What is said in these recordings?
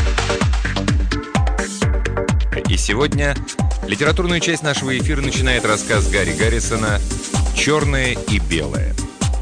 И сегодня литературную часть нашего эфира начинает рассказ Гарри Гаррисона «Черное и белое».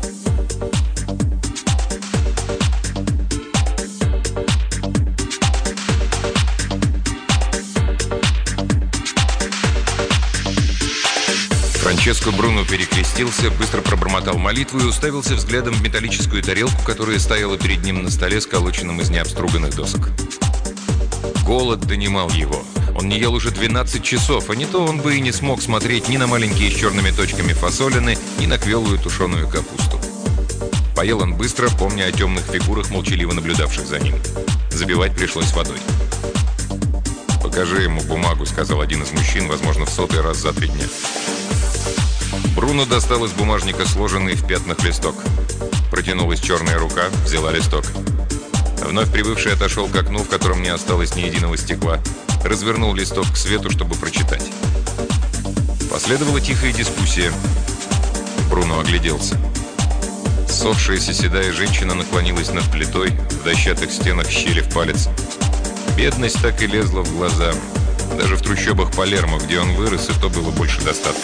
Франческо Бруно перекрестился, быстро пробормотал молитву и уставился взглядом в металлическую тарелку, которая стояла перед ним на столе, сколоченном из необструганных досок. Голод донимал его. Он не ел уже 12 часов, а не то он бы и не смог смотреть ни на маленькие с черными точками фасолины, ни на квелую тушеную капусту. Поел он быстро, помня о темных фигурах, молчаливо наблюдавших за ним. Забивать пришлось водой. «Покажи ему бумагу», — сказал один из мужчин, возможно, в 100-й раз за 3 дня. Бруно достал из бумажника сложенный в пятнах листок. Протянулась черная рука, взяла листок. Вновь прибывший отошел к окну, в котором не осталось ни единого стекла. Развернул листок к свету, чтобы прочитать. Последовала тихая дискуссия. Бруно огляделся. Ссохшаяся седая женщина наклонилась над плитой, в дощатых стенах щели в палец. Бедность так и лезла в глаза. Даже в трущобах Палермо, где он вырос, и то было больше достатка.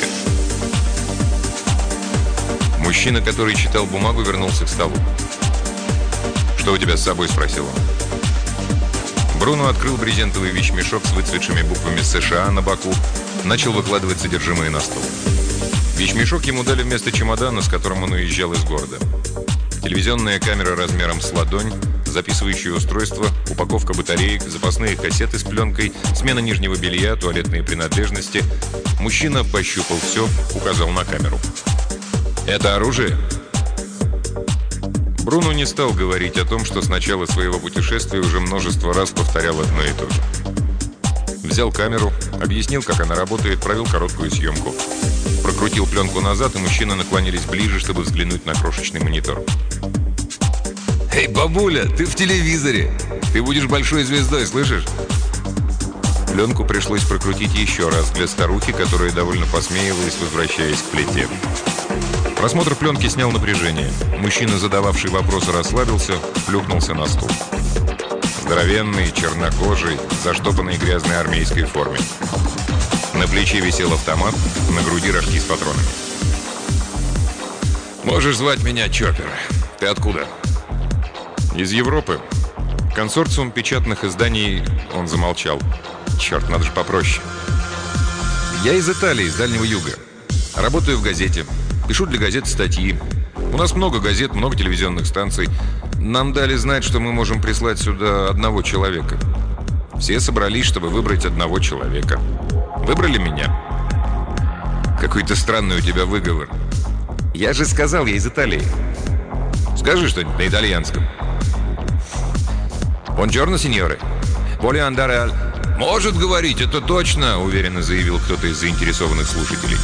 Мужчина, который читал бумагу, вернулся к столу. «Что у тебя с собой?» – спросил он. Бруно открыл брезентовый вещмешок с выцветшими буквами США на боку, начал выкладывать содержимое на стол. Вещмешок ему дали вместо чемодана, с которым он уезжал из города. Телевизионная камера размером с ладонь, записывающее устройство, упаковка батареек, запасные кассеты с пленкой, смена нижнего белья, туалетные принадлежности. Мужчина пощупал все, указал на камеру. «Это оружие?» Бруно не стал говорить о том, что с начала своего путешествия уже множество раз повторял одно и то же. Взял камеру, объяснил, как она работает, провел короткую съемку. Прокрутил пленку назад, и мужчины наклонились ближе, чтобы взглянуть на крошечный монитор. «Эй, бабуля, ты в телевизоре! Ты будешь большой звездой, слышишь?» Пленку пришлось прокрутить еще раз для старухи, которая довольно посмеивалась, возвращаясь к плите. Просмотр пленки снял напряжение. Мужчина, задававший вопросы, расслабился, плюхнулся на стул. Здоровенный, чернокожий, заштопанный грязной армейской форме. На плече висел автомат, на груди рожки с патронами. «Можешь звать меня Чоппер. Ты откуда?» «Из Европы. Консорциум печатных изданий...» Он замолчал. «Черт, надо же попроще». «Я из Италии, из Дальнего Юга. Работаю в газете. Пишу для газет статьи. У нас много газет, много телевизионных станций. Нам дали знать, что мы можем прислать сюда одного человека. Все собрались, чтобы выбрать одного человека. Выбрали меня». «Какой-то странный у тебя выговор». «Я же сказал, я из Италии». «Скажи что-нибудь на итальянском». «Бонджорно, сеньоры. Voglio andare al...» «Может говорить, это точно», — уверенно заявил кто-то из заинтересованных слушателей.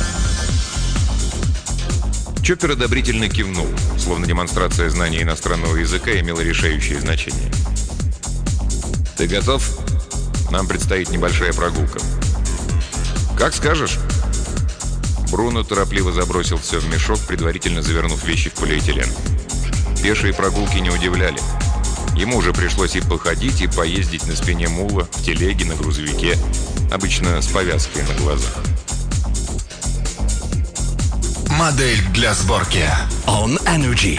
Чоппер одобрительно кивнул, словно демонстрация знания иностранного языка имела решающее значение. «Ты готов? Нам предстоит небольшая прогулка». «Как скажешь». Бруно торопливо забросил все в мешок, предварительно завернув вещи в полиэтилен. Пешие прогулки не удивляли. Ему уже пришлось и походить, и поездить на спине мула, в телеге, на грузовике, обычно с повязкой на глазах. Модель для сборки On Energy.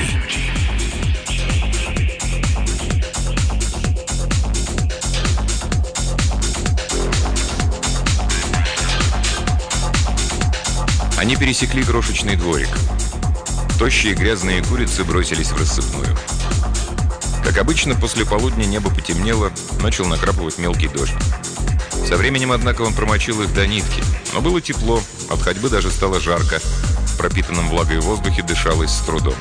Они пересекли крошечный дворик. Тощие грязные курицы бросились в рассыпную. Как обычно, после полудня небо потемнело, начал накрапывать мелкий дождь. Со временем, однако, он промочил их до нитки. Но было тепло, от ходьбы даже стало жарко. В пропитанном влагой воздухе дышалось с трудом.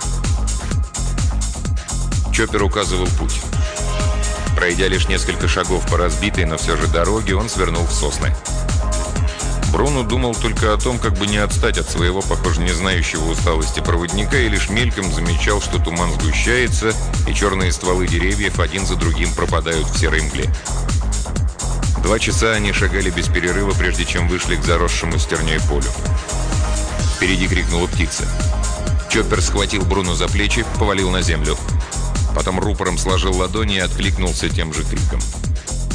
Чоппер указывал путь. Пройдя лишь несколько шагов по разбитой, но все же дороге, он свернул в сосны. Бруно думал только о том, как бы не отстать от своего, похоже, не знающего усталости проводника, и лишь мельком замечал, что туман сгущается, и черные стволы деревьев один за другим пропадают в серой мгле. 2 часа они шагали без перерыва, прежде чем вышли к заросшему стерней полю. Впереди крикнула птица. Чоппер схватил Бруно за плечи, повалил на землю. Потом рупором сложил ладони и откликнулся тем же криком.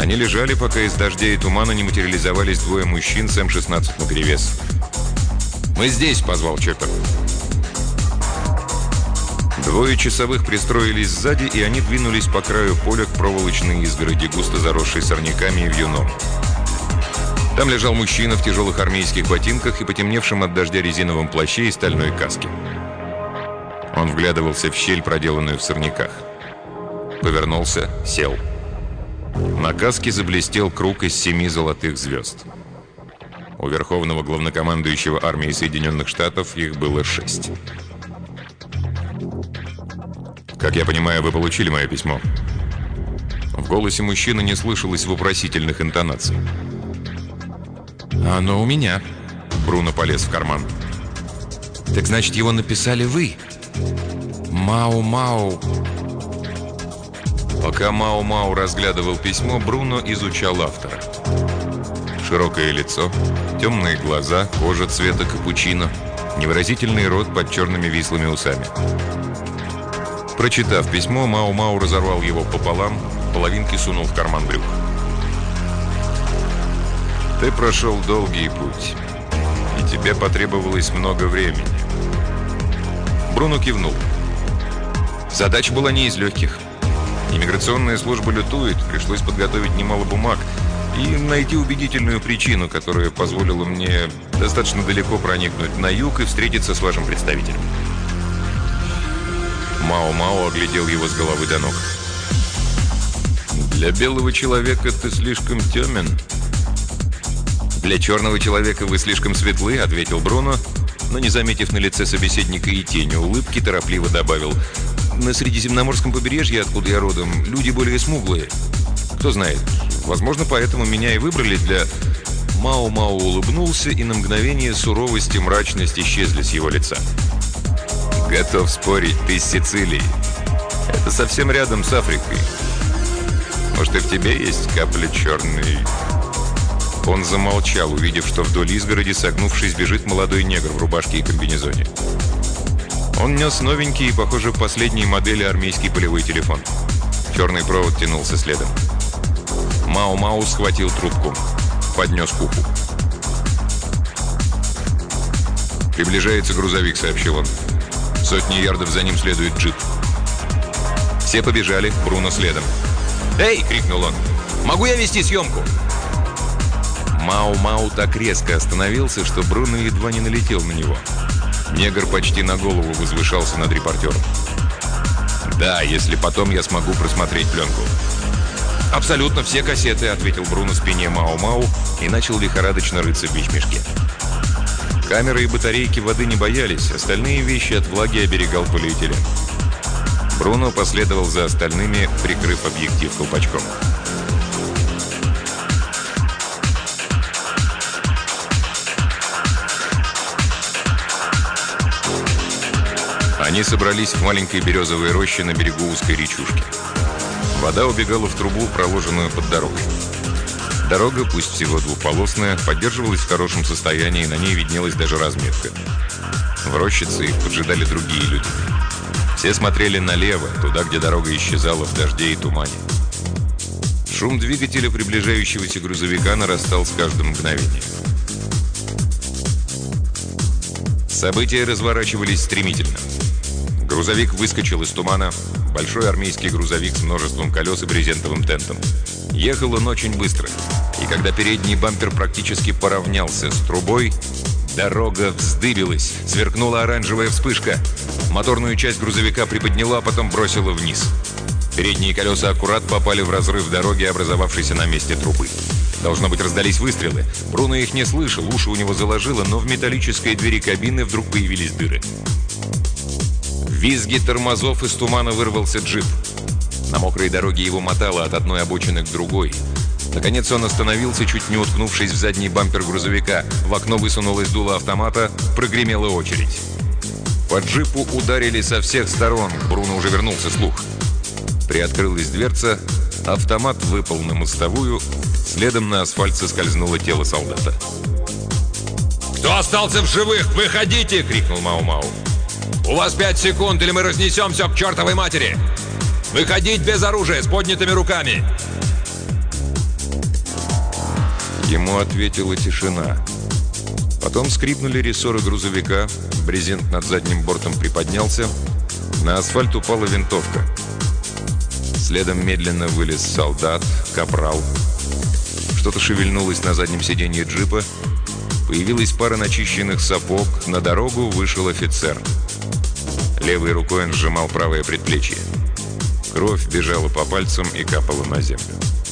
Они лежали, пока из дождя и тумана не материализовались двое мужчин с М-16 наперевес. «Мы здесь!» — позвал Чоппер. Двое часовых пристроились сзади, и они двинулись по краю поля к проволочной изгороди, густо заросшей сорняками и вьюном. Там лежал мужчина в тяжелых армейских ботинках и потемневшем от дождя резиновом плаще и стальной каске. Он вглядывался в щель, проделанную в сорняках. Повернулся, сел. На каске заблестел круг из 7 золотых звезд. У верховного главнокомандующего армии Соединенных Штатов их было 6. «Как я понимаю, вы получили мое письмо?» В голосе мужчины не слышалось вопросительных интонаций. «Оно у меня». Бруно полез в карман. «Так значит, его написали вы?» «Мау-Мау». Пока Мау-Мау разглядывал письмо, Бруно изучал автора. Широкое лицо, темные глаза, кожа цвета капучино, невыразительный рот под черными вислыми усами. Прочитав письмо, Мау-Мау разорвал его пополам, половинки сунул в карман брюк. «Ты прошел долгий путь, и тебе потребовалось много времени». Бруно кивнул. Задача была не из легких. Иммиграционная служба лютует, пришлось подготовить немало бумаг и найти убедительную причину, которая позволила мне достаточно далеко проникнуть на юг и встретиться с вашим представителем. Мау-Мау оглядел его с головы до ног. «Для белого человека ты слишком темен». «Для черного человека вы слишком светлы», — ответил Бруно, но, не заметив на лице собеседника и тени улыбки, торопливо добавил: «На Средиземноморском побережье, откуда я родом, люди более смуглые. Кто знает, возможно, поэтому меня и выбрали для...» Мау-Мау улыбнулся, и на мгновение суровость и мрачность исчезли с его лица. «Готов спорить, ты с Сицилии. Это совсем рядом с Африкой. Может, и в тебе есть капля черной...» Он замолчал, увидев, что вдоль изгороди, согнувшись, бежит молодой негр в рубашке и комбинезоне. Он нес новенький и, похоже, последней модели армейский полевой телефон. Черный провод тянулся следом. Мау-Мау схватил трубку, поднес к уху. «Приближается грузовик», — сообщил он. «Сотни ярдов за ним следует джип». Все побежали, Бруно следом. «Эй!» — крикнул он. «Могу я вести съемку?» Мау-Мау так резко остановился, что Бруно едва не налетел на него. Негр почти на голову возвышался над репортером. «Да, если потом я смогу просмотреть пленку». «Абсолютно все кассеты», — ответил Бруно спине Мау-Мау и начал лихорадочно рыться в вещмешке. Камеры и батарейки воды не боялись, остальные вещи от влаги оберегал полиэтилен. Бруно последовал за остальными, прикрыв объектив колпачком. Они собрались в маленькой березовой роще на берегу узкой речушки. Вода убегала в трубу, проложенную под дорогой. Дорога, пусть всего двухполосная, поддерживалась в хорошем состоянии, на ней виднелась даже разметка. В рощице их поджидали другие люди. Все смотрели налево, туда, где дорога исчезала в дожде и тумане. Шум двигателя приближающегося грузовика нарастал с каждым мгновением. События разворачивались стремительно. Грузовик выскочил из тумана. Большой армейский грузовик с множеством колес и брезентовым тентом. Ехал он очень быстро. И когда передний бампер практически поравнялся с трубой, дорога вздыбилась, сверкнула оранжевая вспышка. Моторную часть грузовика приподняла, а потом бросила вниз. Передние колеса аккурат попали в разрыв дороги, образовавшейся на месте трубы. Должно быть, раздались выстрелы. Бруно их не слышал, уши у него заложило, но в металлической двери кабины вдруг появились дыры. В визге тормозов из тумана вырвался джип. На мокрой дороге его мотало от одной обочины к другой. Наконец он остановился, чуть не уткнувшись в задний бампер грузовика. В окно высунулось дуло автомата, прогремела очередь. По джипу ударили со всех сторон. Бруно уже вернулся слух. Приоткрылась дверца, автомат выпал на мостовую, следом на асфальт соскользнуло тело солдата. «Кто остался в живых? Выходите!» — крикнул Мау-Мау. «У вас 5 секунд, или мы разнесем все к чертовой матери! Выходить без оружия, с поднятыми руками!» Ему ответила тишина. Потом скрипнули рессоры грузовика, брезент над задним бортом приподнялся, на асфальт упала винтовка. Следом медленно вылез солдат, капрал. Что-то шевельнулось на заднем сиденье джипа. Появилась пара начищенных сапог, на дорогу вышел офицер. Левой рукой он сжимал правое предплечье. Кровь бежала по пальцам и капала на землю.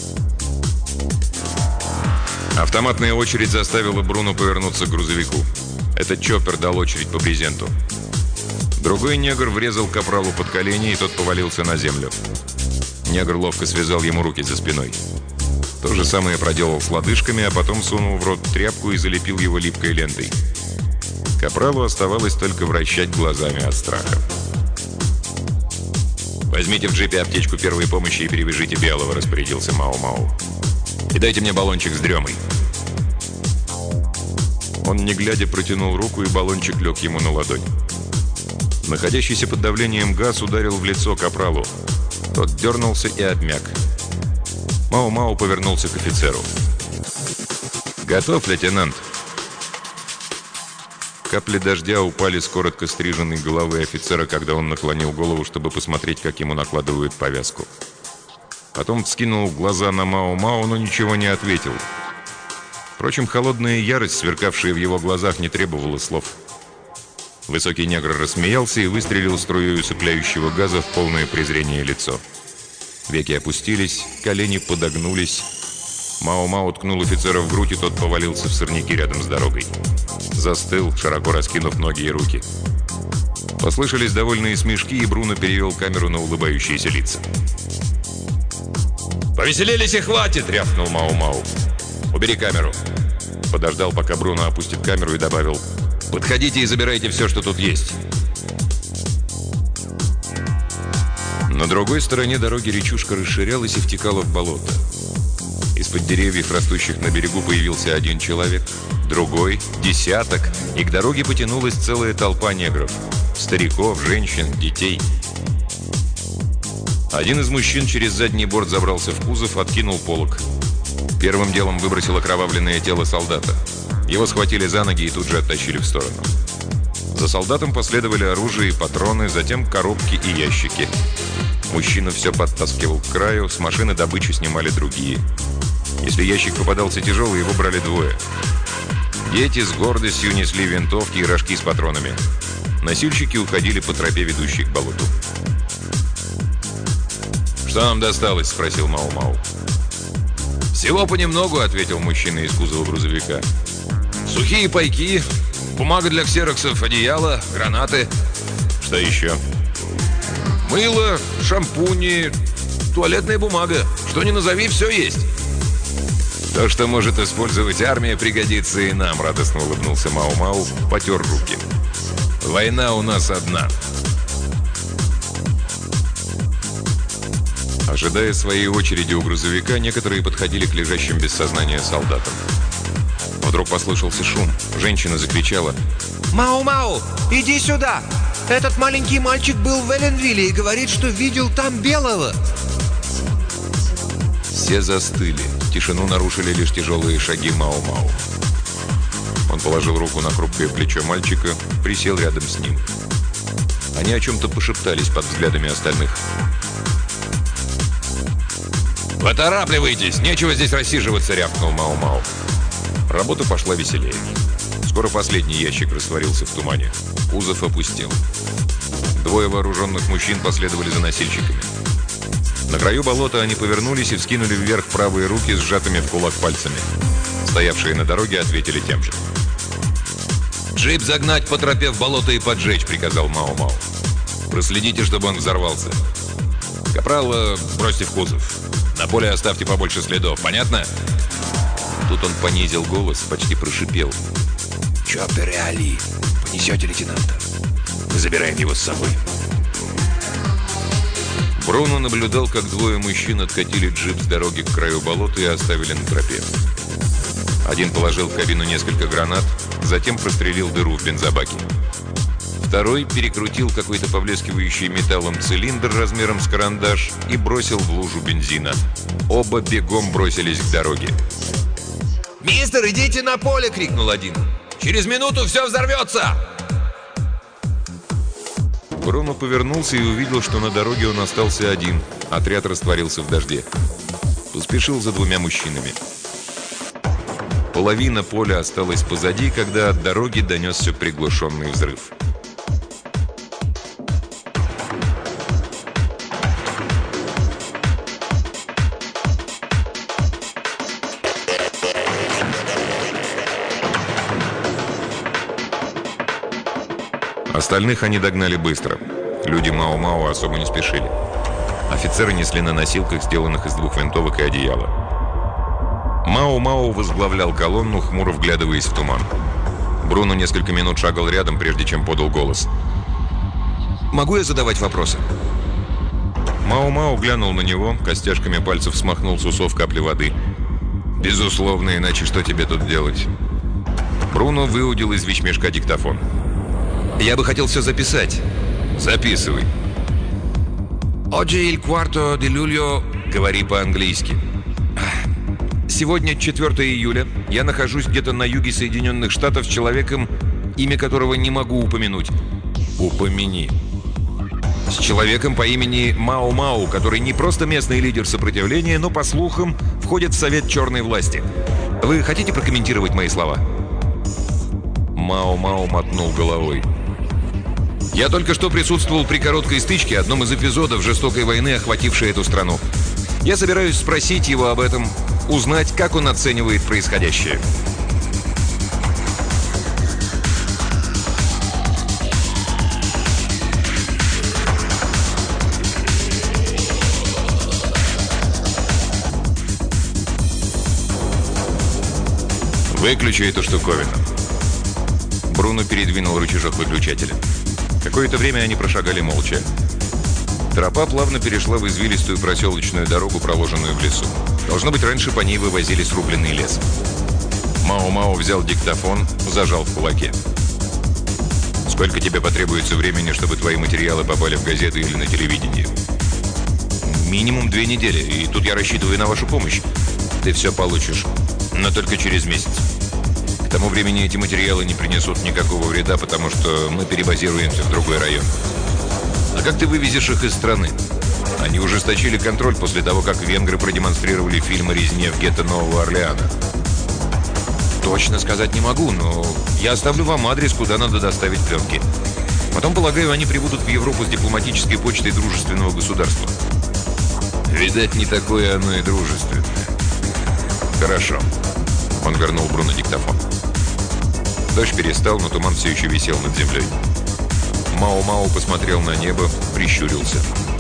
Автоматная очередь заставила Бруно повернуться к грузовику. Этот чоппер дал очередь по брезенту. Другой негр врезал капралу под колени, и тот повалился на землю. Негр ловко связал ему руки за спиной. То же самое проделал с лодыжками, а потом сунул в рот тряпку и залепил его липкой лентой. Капралу оставалось только вращать глазами от страха. «Возьмите в джипе аптечку первой помощи и перевяжите Белого», — распорядился Мау-Мау. «И дайте мне баллончик с дремой». Он, не глядя, протянул руку, и баллончик лег ему на ладонь. Находящийся под давлением газ ударил в лицо капралу. Тот дернулся и обмяк. Мау-Мау повернулся к офицеру. «Готов, лейтенант?» Капли дождя упали с коротко стриженной головы офицера, когда он наклонил голову, чтобы посмотреть, как ему накладывают повязку. Потом вскинул глаза на Мау-Мау, но ничего не ответил. Впрочем, холодная ярость, сверкавшая в его глазах, не требовала слов. Высокий негр рассмеялся и выстрелил струей усыпляющего газа в полное презрение лицо. Веки опустились, колени подогнулись. Мау-Мау ткнул офицера в грудь, и тот повалился в сорняки рядом с дорогой. Застыл, широко раскинув ноги и руки. Послышались довольные смешки, и Бруно перевел камеру на улыбающиеся лица. «Повеселились и хватит!» — рявкнул Мау-Мау. «Убери камеру!» Подождал, пока Бруно опустит камеру, и добавил: «Подходите и забирайте все, что тут есть!» На другой стороне дороги речушка расширялась и втекала в болото. Из-под деревьев, растущих на берегу, появился один человек, другой, десяток, и к дороге потянулась целая толпа негров. Стариков, женщин, детей. Один из мужчин через задний борт забрался в кузов, откинул полог. Первым делом выбросил окровавленное тело солдата. Его схватили за ноги и тут же оттащили в сторону. За солдатом последовали оружие и патроны, затем коробки и ящики. Мужчина все подтаскивал к краю, с машины добычу снимали другие. Если ящик попадался тяжелый, его брали двое. Дети с гордостью несли винтовки и рожки с патронами. Носильщики уходили по тропе, ведущей к болоту. «Что нам досталось?» — спросил Мау-Мау. «Всего понемногу», — ответил мужчина из кузова грузовика. «Сухие пайки, бумага для ксероксов, одеяло, гранаты». «Что еще?» «Мыло, шампуни, туалетная бумага. Что ни назови, все есть». «То, что может использовать армия, пригодится и нам», — радостно улыбнулся Мау-Мау, потер руки. «Война у нас одна». Ожидая своей очереди у грузовика, некоторые подходили к лежащим без сознания солдатам. Вдруг послышался шум. Женщина закричала: «Мау-Мау, иди сюда! Этот маленький мальчик был в Элленвилле и говорит, что видел там Белого!» Все застыли. Тишину нарушили лишь тяжелые шаги Мау-Мау. Он положил руку на хрупкое плечо мальчика, присел рядом с ним. Они о чем-то пошептались под взглядами остальных. «Поторапливайтесь! Нечего здесь рассиживаться!» — рявкнул Мау-Мау. Работа пошла веселее. Скоро последний ящик растворился в тумане. Кузов опустел. Двое вооруженных мужчин последовали за носильщиками. На краю болота они повернулись и вскинули вверх правые руки, сжатыми в кулак пальцами. Стоявшие на дороге ответили тем же. «Джип загнать по тропе в болото и поджечь», — приказал Мау-Мау. «Проследите, чтобы он взорвался. Капрала бросьте в кузов. На поле оставьте побольше следов. Понятно?» Тут он понизил голос, почти прошипел: «Чоппер и Али, понесете лейтенанта. Мы забираем его с собой». Бруно наблюдал, как двое мужчин откатили джип с дороги к краю болота и оставили на тропе. Один положил в кабину несколько гранат, затем прострелил дыру в бензобаке. Второй перекрутил какой-то поблескивающий металлом цилиндр размером с карандаш и бросил в лужу бензина. Оба бегом бросились к дороге. «Мистер, идите на поле!» — крикнул один. «Через минуту все взорвется!» Бруно повернулся и увидел, что на дороге он остался один. Отряд растворился в дожде. Поспешил за двумя мужчинами. Половина поля осталась позади, когда от дороги донесся приглушенный взрыв. Остальных они догнали быстро. Люди Мао-Мао особо не спешили. Офицеры несли на носилках, сделанных из 2 винтовок и одеяла. Мао-Мао возглавлял колонну, хмуро вглядываясь в туман. Бруно несколько минут шагал рядом, прежде чем подал голос. «Могу я задавать вопросы?» Мао-Мао глянул на него, костяшками пальцев смахнул с усов капли воды. «Безусловно, иначе что тебе тут делать?» Бруно выудил из вещмешка диктофон. «Я бы хотел все записать». «Записывай». «Oggi il quarto di luglio...» «Говори по-английски». «Сегодня 4 июля. Я нахожусь где-то на юге Соединенных Штатов с человеком, имя которого не могу упомянуть». «Упомяни». «С человеком по имени Мао-Мао, который не просто местный лидер сопротивления, но, по слухам, входит в совет черной власти. Вы хотите прокомментировать мои слова?» Мао-Мао мотнул головой. «Я только что присутствовал при короткой стычке, одном из эпизодов жестокой войны, охватившей эту страну. Я собираюсь спросить его об этом, узнать, как он оценивает происходящее». «Выключи эту штуковину». Бруно передвинул рычажок выключателя. Какое-то время они прошагали молча. Тропа плавно перешла в извилистую проселочную дорогу, проложенную в лесу. Должно быть, раньше по ней вывозили срубленный лес. Мао-Мао взял диктофон, зажал в кулаке. «Сколько тебе потребуется времени, чтобы твои материалы попали в газеты или на телевидение?» «Минимум 2 недели, и тут я рассчитываю на вашу помощь. Ты все получишь, но только через месяц. К тому времени эти материалы не принесут никакого вреда, потому что мы перебазируемся в другой район. А как ты вывезешь их из страны? Они ужесточили контроль после того, как венгры продемонстрировали фильм о резне в гетто Нового Орлеана». «Точно сказать не могу, но я оставлю вам адрес, куда надо доставить пленки. Потом, полагаю, они прибудут в Европу с дипломатической почтой дружественного государства». «Видать, не такое оно и дружественное». «Хорошо». Он вернул Бруно диктофон. Дождь перестал, но туман все еще висел над землей. Мао-Мао посмотрел на небо, прищурился.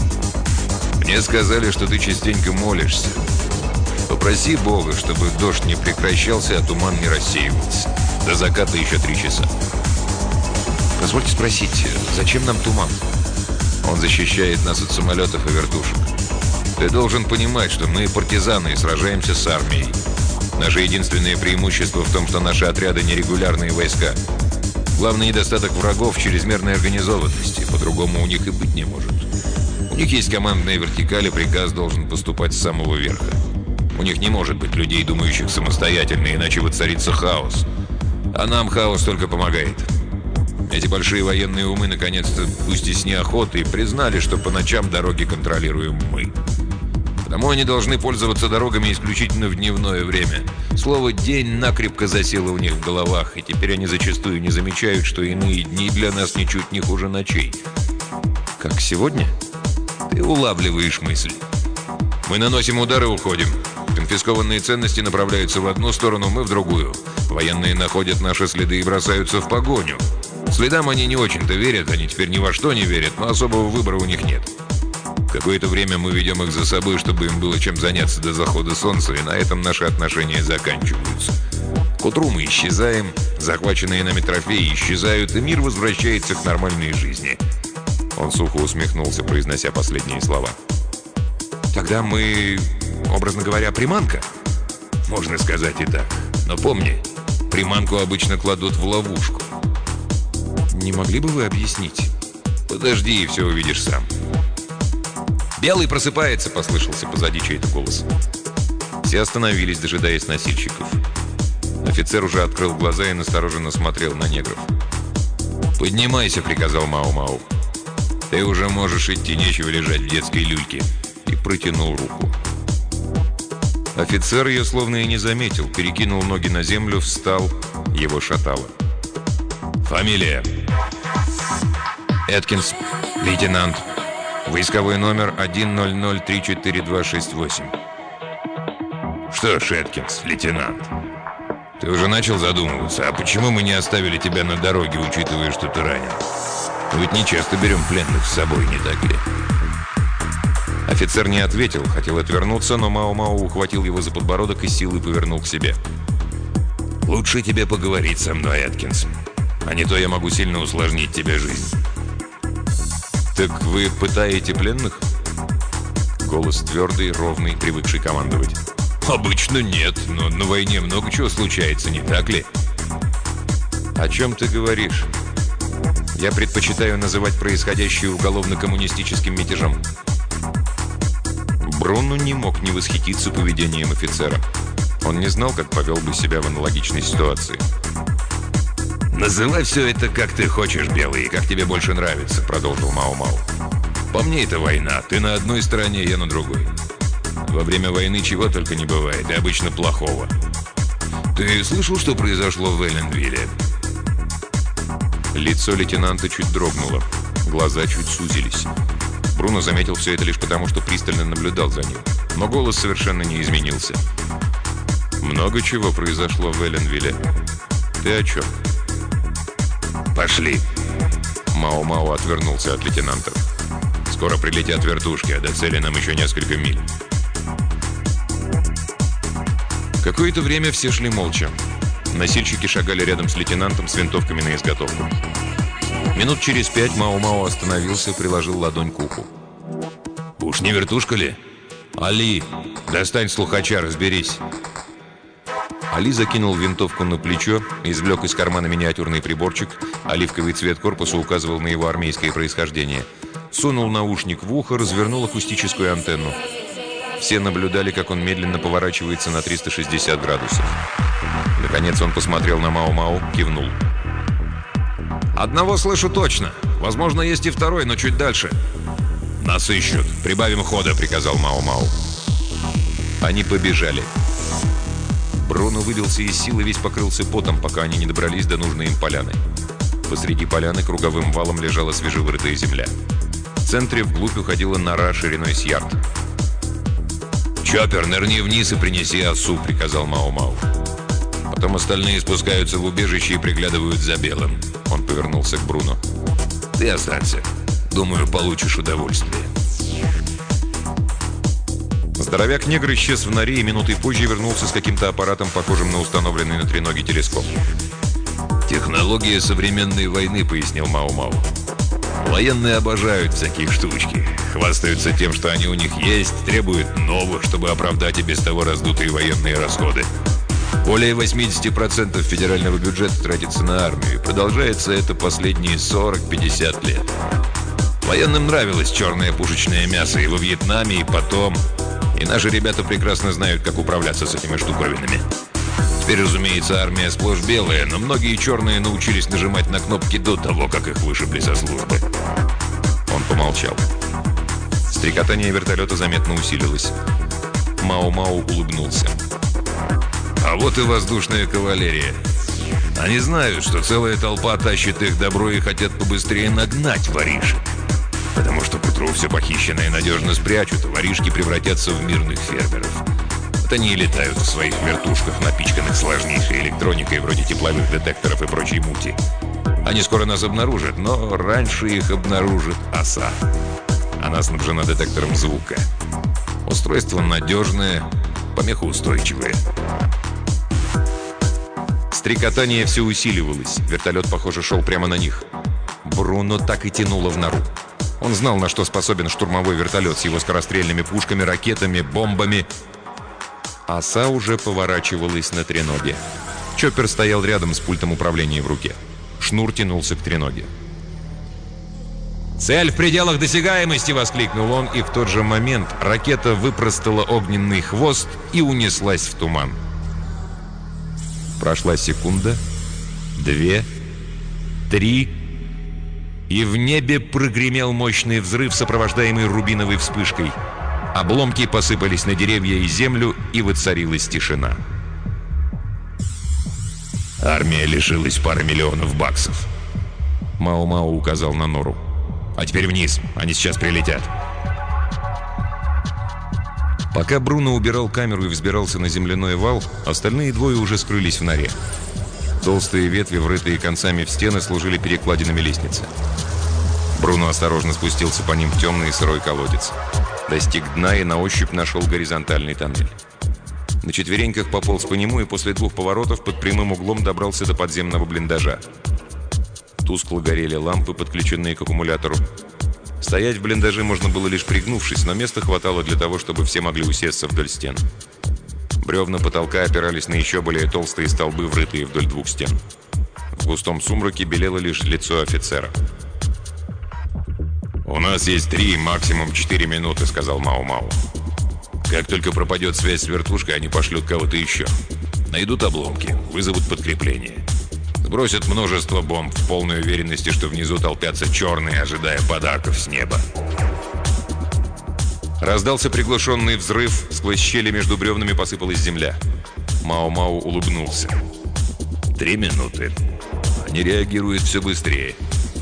«Мне сказали, что ты частенько молишься. Попроси Бога, чтобы дождь не прекращался, а туман не рассеивался. До заката еще 3 часа». «Позвольте спросить, зачем нам туман?» «Он защищает нас от самолетов и вертушек. Ты должен понимать, что мы партизаны и сражаемся с армией. Наше единственное преимущество в том, что наши отряды нерегулярные войска. Главный недостаток врагов – чрезмерной организованности. По-другому у них и быть не может. У них есть командная вертикаль, и приказ должен поступать с самого верха. У них не может быть людей, думающих самостоятельно, иначе воцарится хаос. А нам хаос только помогает. Эти большие военные умы, наконец-то, пусть и с неохотой, признали, что по ночам дороги контролируем мы. Потому они должны пользоваться дорогами исключительно в дневное время. Слово «день» накрепко засело у них в головах, и теперь они зачастую не замечают, что иные дни для нас ничуть не хуже ночей. «Как сегодня?» Ты улавливаешь мысль. Мы наносим удар и уходим. Конфискованные ценности направляются в одну сторону, мы в другую. Военные находят наши следы и бросаются в погоню. Следам они не очень-то верят, они теперь ни во что не верят, но особого выбора у них нет. Какое-то время мы ведем их за собой, чтобы им было чем заняться до захода солнца, и на этом наши отношения заканчиваются. К утру мы исчезаем, захваченные нами трофеи исчезают, и мир возвращается к нормальной жизни». Он сухо усмехнулся, произнося последние слова. «Тогда мы, образно говоря, приманка?» «Можно сказать и так. Но помни, приманку обычно кладут в ловушку». «Не могли бы вы объяснить?» «Подожди, и все увидишь сам». «Белый просыпается!» — послышался позади чей-то голос. Все остановились, дожидаясь носильщиков. Офицер уже открыл глаза и настороженно смотрел на негров. «Поднимайся», — приказал Мау-Мау. «Ты уже можешь идти, нечего лежать в детской люльке». И протянул руку. Офицер ее словно и не заметил, перекинул ноги на землю, встал, его шатало. «Фамилия?» «Эткинс, лейтенант. Войсковой номер 100-34268». «Что ж, Эткинс, лейтенант, ты уже начал задумываться, а почему мы не оставили тебя на дороге, учитывая, что ты ранен? Мы ведь не часто берем пленных с собой, не так ли?» Офицер не ответил, хотел отвернуться, но Мау-Мау ухватил его за подбородок и силой повернул к себе. «Лучше тебе поговорить со мной, Эткинс, а не то я могу сильно усложнить тебе жизнь». «Так вы пытаете пленных?» Голос твердый, ровный, привыкший командовать. «Обычно нет, но на войне много чего случается, не так ли?» «О чем ты говоришь? Я предпочитаю называть происходящее уголовно-коммунистическим мятежом». Бруно не мог не восхититься поведением офицера. Он не знал, как повел бы себя в аналогичной ситуации. «Называй все это, как ты хочешь, Белый, и как тебе больше нравится», — продолжил Мау-Мау. «По мне это война. Ты на одной стороне, я на другой. Во время войны чего только не бывает, и обычно плохого. Ты слышал, что произошло в Элленвилле?» Лицо лейтенанта чуть дрогнуло, глаза чуть сузились. Бруно заметил все это лишь потому, что пристально наблюдал за ним. Но голос совершенно не изменился. «Много чего произошло в Элленвилле. Ты о чем?» «Пошли!» Мау-Мау отвернулся от лейтенанта. «Скоро прилетят вертушки, а до цели нам еще несколько миль». Какое-то время все шли молча. Носильщики шагали рядом с лейтенантом с винтовками на изготовку. Минут через 5 Мау-Мау остановился, приложил ладонь к уху. «Уж не вертушка ли? Али, достань слухача, разберись». Али закинул винтовку на плечо, извлек из кармана миниатюрный приборчик, оливковый цвет корпуса указывал на его армейское происхождение. Сунул наушник в ухо, развернул акустическую антенну. Все наблюдали, как он медленно поворачивается на 360 градусов. Наконец он посмотрел на Мау-Мау, кивнул. «Одного слышу точно. Возможно, есть и второй, но чуть дальше». «Нас ищут. Прибавим хода», — приказал Мау-Мау. Они побежали. Бруно выбился из сил и весь покрылся потом, пока они не добрались до нужной им поляны. Посреди поляны круговым валом лежала свежевырытая земля. В центре вглубь уходила нора шириной с ярд. «Чоппер, нырни вниз и принеси осу», — приказал Мау-Мау. «Потом остальные спускаются в убежище и приглядывают за Белым». Он повернулся к Бруно. «Ты останься. Думаю, получишь удовольствие». Здоровяк-негр исчез в норе и минутой позже вернулся с каким-то аппаратом, похожим на установленный на треноге телескоп. «Технология современной войны», — пояснил Мау-Мау. «Военные обожают всякие штучки. Хвастаются тем, что они у них есть, требуют новых, чтобы оправдать и без того раздутые военные расходы. Более 80% федерального бюджета тратится на армию, и продолжается это последние 40-50 лет. Военным нравилось черное пушечное мясо и во Вьетнаме, и потом. И наши ребята прекрасно знают, как управляться с этими штуковинами. Теперь, разумеется, армия сплошь белая, но многие черные научились нажимать на кнопки до того, как их вышибли со службы». Он помолчал. Стрекотание вертолета заметно усилилось. Мау-Мау улыбнулся. «А вот и воздушная кавалерия. Они знают, что целая толпа тащит их добро и хотят побыстрее нагнать воришек. Потому что к утру все похищенное надежно спрячут, а воришки превратятся в мирных фермеров. Вот они и летают в своих вертушках, напичканных сложнейшей электроникой вроде тепловых детекторов и прочей мути. Они скоро нас обнаружат, но раньше их обнаружит оса. Она снабжена детектором звука. Устройство надежное, помехоустойчивое». Стрекотание все усиливалось. Вертолет, похоже, шел прямо на них. Бруно так и тянуло в нору. Он знал, на что способен штурмовой вертолет с его скорострельными пушками, ракетами, бомбами. Оса уже поворачивалась на треноге. Чоппер стоял рядом с пультом управления в руке. Шнур тянулся к треноге. «Цель в пределах досягаемости!» — воскликнул он, и в тот же момент ракета выпростала огненный хвост и унеслась в туман. Прошла секунда, 2, 3, и в небе прогремел мощный взрыв, сопровождаемый рубиновой вспышкой. Обломки посыпались на деревья и землю, и воцарилась тишина. «Армия лишилась пары миллионов баксов». Мао-Мао указал на нору. «А теперь вниз, они сейчас прилетят». Пока Бруно убирал камеру и взбирался на земляной вал, остальные двое уже скрылись в норе. Толстые ветви, врытые концами в стены, служили перекладинами лестницы. Бруно осторожно спустился по ним в темный и сырой колодец. Достиг дна и на ощупь нашел горизонтальный тоннель. На четвереньках пополз по нему и после 2 поворотов под прямым углом добрался до подземного блиндажа. Тускло горели лампы, подключенные к аккумулятору. Стоять в блиндаже можно было лишь пригнувшись, но места хватало для того, чтобы все могли усесться вдоль стен. Бревна потолка опирались на еще более толстые столбы, врытые вдоль 2 стен. В густом сумраке белело лишь лицо офицера. «У нас есть 3, максимум 4 минуты», — сказал Мао-Мао. «Как только пропадет связь с вертушкой, они пошлют кого-то еще. Найдут обломки, вызовут подкрепление. Сбросят множество бомб в полной уверенности, что внизу толпятся черные, ожидая подарков с неба». Раздался приглушенный взрыв, сквозь щели между бревнами посыпалась земля. Мао-Мао улыбнулся. 3 минуты. Они реагируют все быстрее.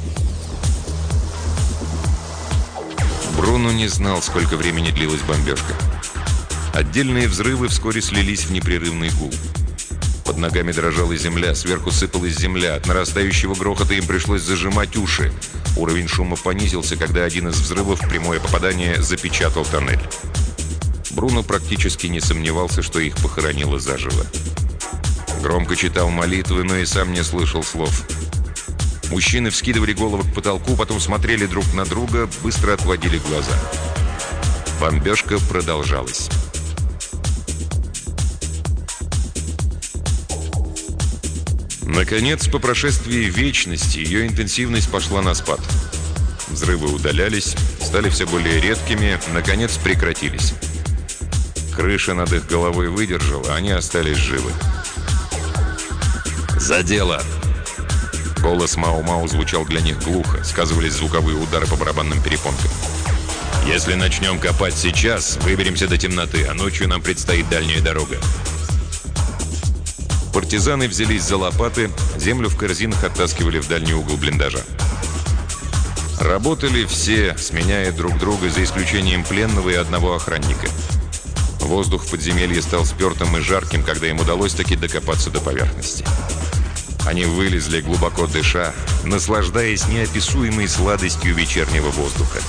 Бруно не знал, сколько времени длилась бомбежка. Отдельные взрывы вскоре слились в непрерывный гул. Под ногами дрожала земля, сверху сыпалась земля. От нарастающего грохота им пришлось зажимать уши. Уровень шума понизился, когда один из взрывов, прямое попадание, запечатал тоннель. Бруно практически не сомневался, что их похоронило заживо. Громко читал молитвы, но и сам не слышал слов. Мужчины вскидывали головы к потолку, потом смотрели друг на друга, быстро отводили глаза. Бомбежка продолжалась. Наконец, по прошествии вечности, ее интенсивность пошла на спад. Взрывы удалялись, стали все более редкими, наконец прекратились. Крыша над их головой выдержала, они остались живы. «За дело!» Голос Мао-Мао звучал для них глухо, сказывались звуковые удары по барабанным перепонкам. «Если начнем копать сейчас, выберемся до темноты, а ночью нам предстоит дальняя дорога». Партизаны взялись за лопаты, землю в корзинах оттаскивали в дальний угол блиндажа. Работали все, сменяя друг друга, за исключением пленного и одного охранника. Воздух в подземелье стал спертым и жарким, когда им удалось таки докопаться до поверхности. Они вылезли, глубоко дыша, наслаждаясь неописуемой сладостью вечернего воздуха.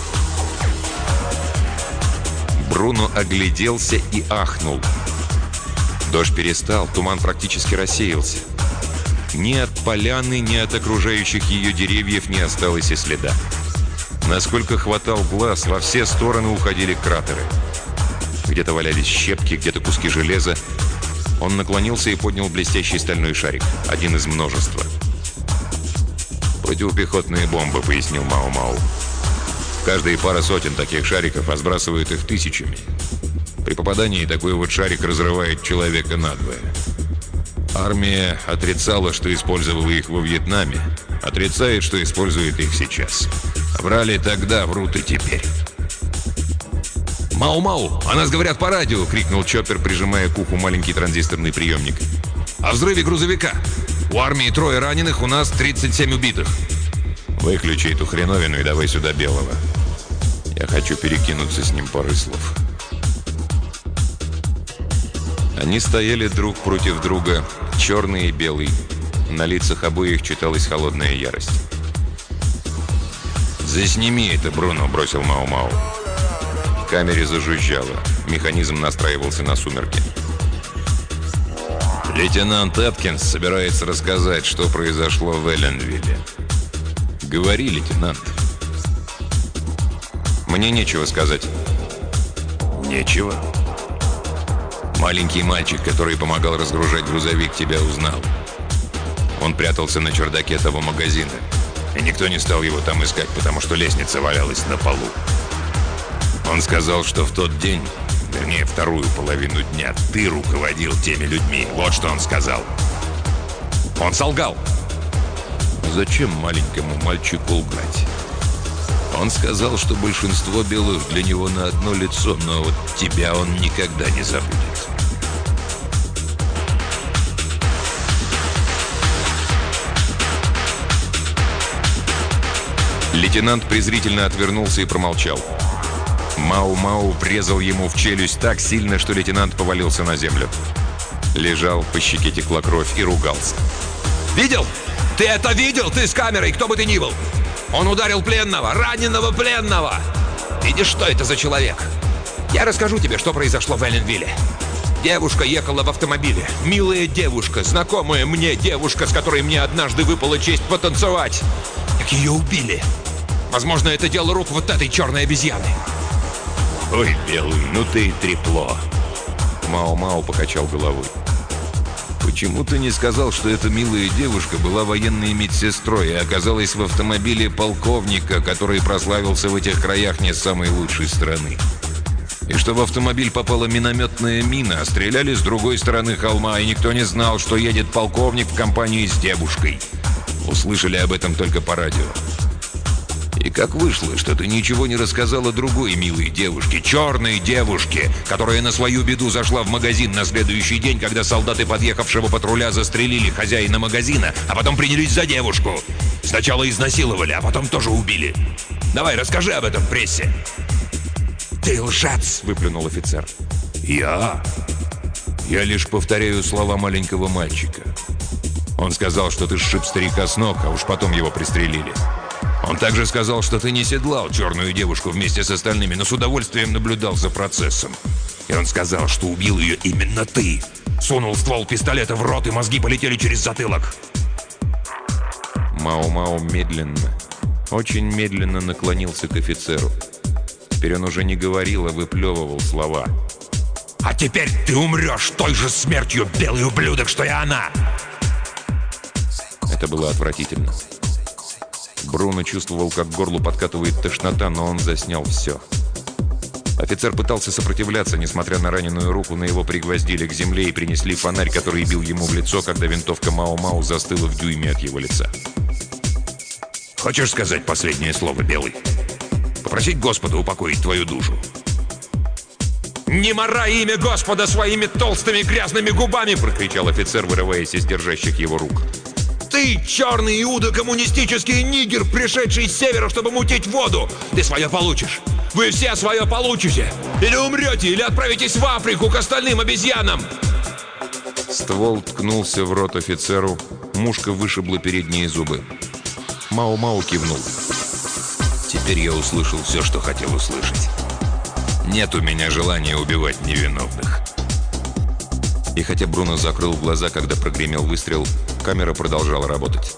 Бруно огляделся и ахнул. Дождь перестал, туман практически рассеялся. Ни от поляны, ни от окружающих ее деревьев не осталось и следа. Насколько хватал глаз, во все стороны уходили кратеры. Где-то валялись щепки, где-то куски железа. Он наклонился и поднял блестящий стальной шарик. Один из множества. «Противопехотные бомбы», — пояснил Мао-Мао. «Каждые пара сотен таких шариков, а сбрасывают их тысячами. При попадании такой вот шарик разрывает человека надвое. Армия отрицала, что использовала их во Вьетнаме. Отрицает, что использует их сейчас. Врали тогда, врут и теперь». «Мао-Мао, о нас говорят по радио!» — крикнул Чоппер, прижимая к уху маленький транзисторный приемник. «О взрыве грузовика! У армии 3 раненых, у нас 37 убитых!» «Выключи эту хреновину и давай сюда Белого. Я хочу перекинуться с ним парой слов». Они стояли друг против друга, черный и белый. На лицах обоих читалась холодная ярость. «Засними это, Бруно!» — бросил Мао-Мао. В камере зажужжало. Механизм настраивался на сумерки. «Лейтенант Эткинс собирается рассказать, что произошло в Элленвилле». «Говори, лейтенант». «Мне нечего сказать». «Нечего?» «Маленький мальчик, который помогал разгружать грузовик, тебя узнал. Он прятался на чердаке того магазина, и никто не стал его там искать, потому что лестница валялась на полу. Он сказал, что в тот день, вернее, вторую половину дня, ты руководил теми людьми. Вот что он сказал. Он солгал. Зачем маленькому мальчику лгать? Он сказал, что большинство белых для него на одно лицо, но вот тебя он никогда не забудет. Лейтенант презрительно отвернулся и промолчал. Мау-Мау врезал ему в челюсть так сильно, что лейтенант повалился на землю. Лежал, по щеке текла кровь и ругался. «Видел? Ты это видел? Ты с камерой, кто бы ты ни был! Он ударил пленного, раненого пленного! Видишь, что это за человек? Я расскажу тебе, что произошло в Элленвилле. Девушка ехала в автомобиле. Милая девушка, знакомая мне девушка, с которой мне однажды выпала честь потанцевать. Так ее убили. Возможно, это дело рук вот этой черной обезьяны». «Ой, Белый, ну ты и трепло!» Мау-Мау покачал головой. «Почему ты не сказал, что эта милая девушка была военной медсестрой и оказалась в автомобиле полковника, который прославился в этих краях не самой лучшей страны? И что в автомобиль попала минометная мина, а стреляли с другой стороны холма, и никто не знал, что едет полковник в компании с девушкой? Услышали об этом только по радио. И как вышло, что ты ничего не рассказала другой милой девушке, черной девушке, которая на свою беду зашла в магазин на следующий день, когда солдаты подъехавшего патруля застрелили хозяина магазина, а потом принялись за девушку? Сначала изнасиловали, а потом тоже убили. Давай, расскажи об этом прессе». «Ты лжец!» — выплюнул офицер. «Я лишь повторяю слова маленького мальчика. Он сказал, что ты сшиб старика с ног, а уж потом его пристрелили. Он также сказал, что ты не седлал черную девушку вместе с остальными, но с удовольствием наблюдал за процессом. И он сказал, что убил ее именно ты. Сунул ствол пистолета в рот, и мозги полетели через затылок». Мау-Мау медленно, очень медленно наклонился к офицеру. Теперь он уже не говорил, а выплевывал слова. «А теперь ты умрешь той же смертью, белый ублюдок, что и она!» Это было отвратительно. Бруно чувствовал, как к горлу подкатывает тошнота, но он заснял все. Офицер пытался сопротивляться, несмотря на раненую руку, но его пригвоздили к земле и принесли фонарь, который бил ему в лицо, когда винтовка Мау-Мау застыла в дюйме от его лица. «Хочешь сказать последнее слово, Белый? Попросить Господа упокоить твою душу?» «Не марай имя Господа своими толстыми грязными губами!» — прокричал офицер, вырываясь из держащих его рук. «Ты, черный иудо-коммунистический нигер, пришедший с севера, чтобы мутить воду! Ты свое получишь! Вы все свое получите! Или умрете, или отправитесь в Африку к остальным обезьянам!» Ствол ткнулся в рот офицеру, мушка вышибла передние зубы. Мау-Мау кивнул. «Теперь я услышал все, что хотел услышать. Нет у меня желания убивать невиновных». И хотя Бруно закрыл глаза, когда прогремел выстрел, камера продолжала работать.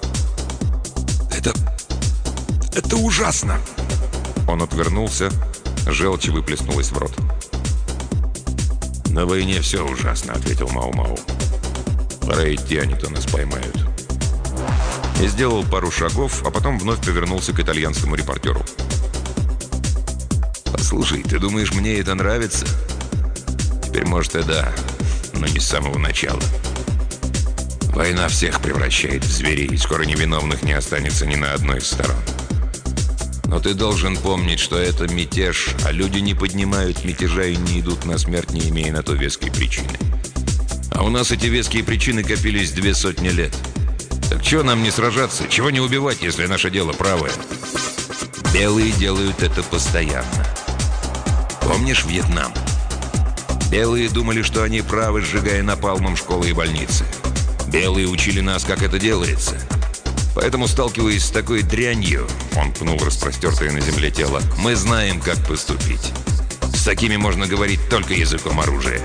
Это ужасно!» Он отвернулся, желчь выплеснулась в рот. «На войне все ужасно», — ответил Мау-Мау. «Пора идти, а не то нас поймают». И сделал пару шагов, а потом вновь повернулся к итальянскому репортеру. «Послушай, ты думаешь, мне это нравится? Теперь, может, и да, но не с самого начала. Война всех превращает в зверей, и скоро невиновных не останется ни на одной из сторон. Но ты должен помнить, что это мятеж, а люди не поднимают мятежа и не идут на смерть, не имея на то веской причины. А у нас эти веские причины копились 200 лет. Так чего нам не сражаться? Чего не убивать, если наше дело правое? Белые делают это постоянно. Помнишь Вьетнам? Белые думали, что они правы, сжигая напалмом школы и больницы. Белые учили нас, как это делается. Поэтому, сталкиваясь с такой дрянью, он пнул распростертое на земле тело, мы знаем, как поступить. С такими можно говорить только языком оружия.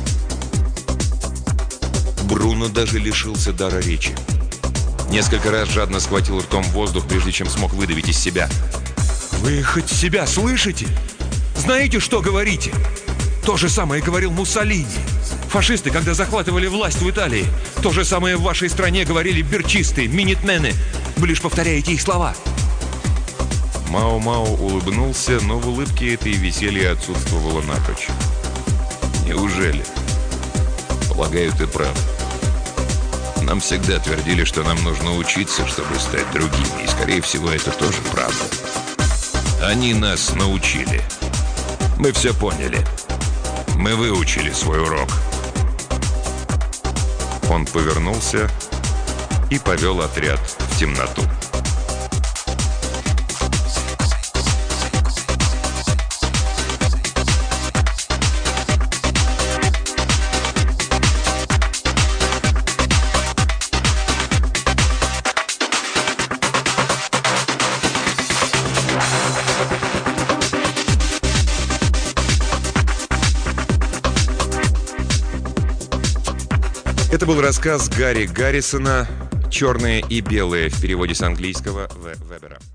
Бруно даже лишился дара речи. Несколько раз жадно схватил ртом воздух, прежде чем смог выдавить из себя. «Вы хоть себя слышите? Знаете, что говорите? То же самое говорил Муссолини. Фашисты, когда захватывали власть в Италии. То же самое в вашей стране говорили берчисты, минитмены. Вы лишь повторяете их слова». Мау-Мау улыбнулся, но в улыбке это и веселье отсутствовало напрочь. «Неужели? Полагаю, ты прав. Нам всегда твердили, что нам нужно учиться, чтобы стать другими. И, скорее всего, это тоже правда. Они нас научили. Мы все поняли. Мы выучили свой урок. Он повернулся и повел отряд в темноту. Это был рассказ Гарри Гаррисона «Черное и белое» в переводе с английского Вебера.